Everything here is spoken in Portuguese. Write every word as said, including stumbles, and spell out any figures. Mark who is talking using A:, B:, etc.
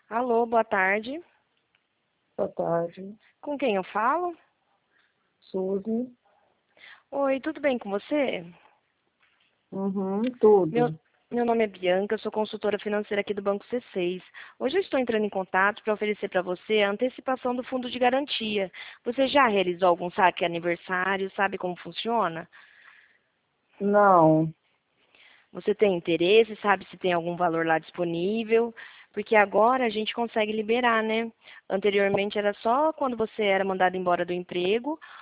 A: Alô, boa tarde.
B: Boa tarde,
A: Com quem eu falo?
B: Suzy.
A: Oi, tudo bem com você?
B: Uhum,
A: Meu,
B: tudo.
A: meu nome é Bianca, eu sou consultora financeira aqui do Banco C seis. Hoje eu estou entrando em contato para oferecer para você a antecipação do fundo de garantia. Você já realizou algum saque aniversário? Sabe como funciona?
B: Não,
A: Você tem interesse? Sabe se tem algum valor lá disponível? Porque agora a gente consegue liberar, né? Anteriormente era só quando você era mandado embora do emprego